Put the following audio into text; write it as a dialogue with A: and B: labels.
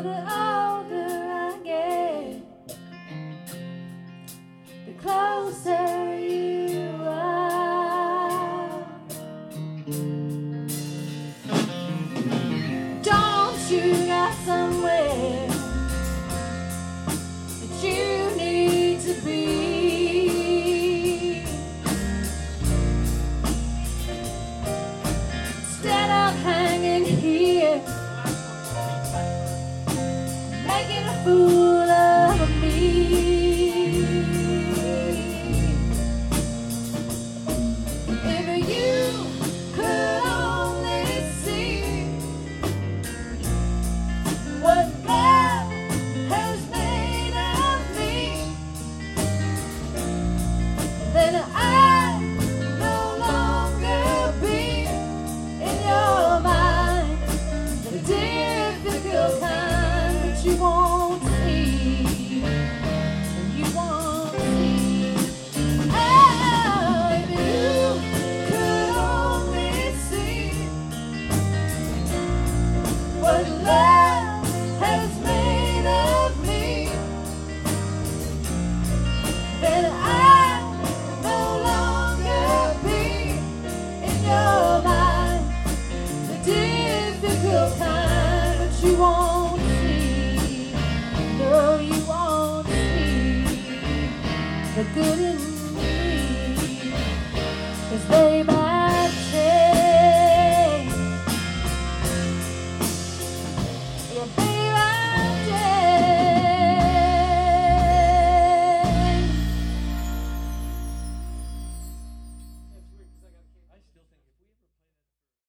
A: the older I get, the closer you are. Don't you got somewhere that you need to be? Instead of hanging here, making a fool of me. If you could only see what love has made of me, then I no longer be in your mind, the difficult kind that you won't see, you won't see. Oh, if you could only see what love has made of me, then I no longer be in your mind, the difficult kind that you won't see. No, you won't see the good in me, 'cause baby,